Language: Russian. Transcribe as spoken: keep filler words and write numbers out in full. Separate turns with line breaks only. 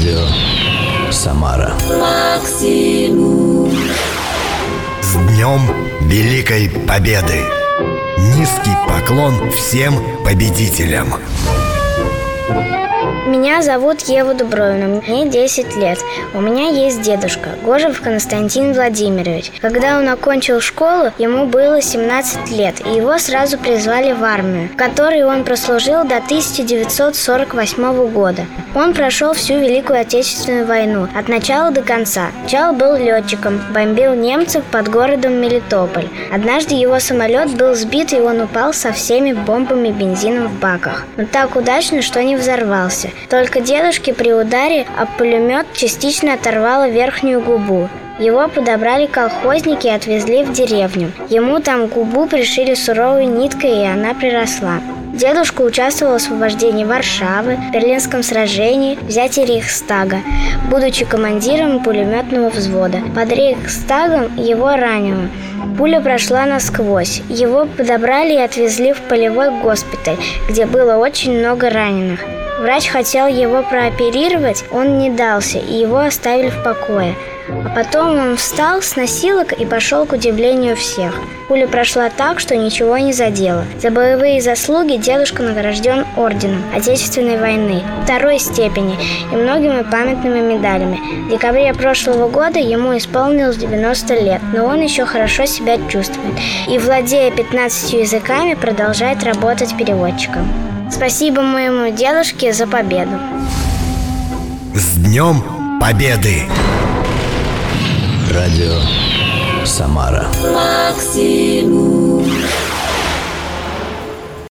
Радио Самара.
Максимум.
С Днем Великой Победы! Низкий поклон всем победителям!
Меня зовут Ева Дубровина, мне десять лет. У меня есть дедушка, Гожев Константин Владимирович. Когда он окончил школу, ему было семнадцать лет, и его сразу призвали в армию, в которой он прослужил до тысяча девятьсот сорок восьмого года. Он прошел всю Великую Отечественную войну, от начала до конца. Сначала был летчиком, бомбил немцев под городом Мелитополь. Однажды его самолет был сбит, и он упал со всеми бомбами и бензином в баках. Но так удачно, что не взорвался. Только дедушке при ударе об пулемет частично оторвало верхнюю губу. Его подобрали колхозники и отвезли в деревню. Ему там губу пришили суровой ниткой, и она приросла. Дедушка участвовал в освобождении Варшавы, в Берлинском сражении, взятии Рейхстага, будучи командиром пулеметного взвода. Под Рейхстагом его ранило. Пуля прошла насквозь. Его подобрали и отвезли в полевой госпиталь, где было очень много раненых. Врач хотел его прооперировать, он не дался, и его оставили в покое. А потом он встал с носилок и пошел к удивлению всех. Пуля прошла так, что ничего не задела. За боевые заслуги дедушка награжден орденом Отечественной войны второй степени и многими памятными медалями. В декабре прошлого года ему исполнилось девяносто лет, но он еще хорошо себя чувствует и, владея пятнадцатью языками, продолжает работать переводчиком. Спасибо моему дедушке за победу.
С Днем Победы!
Радио Самара.
Максимум.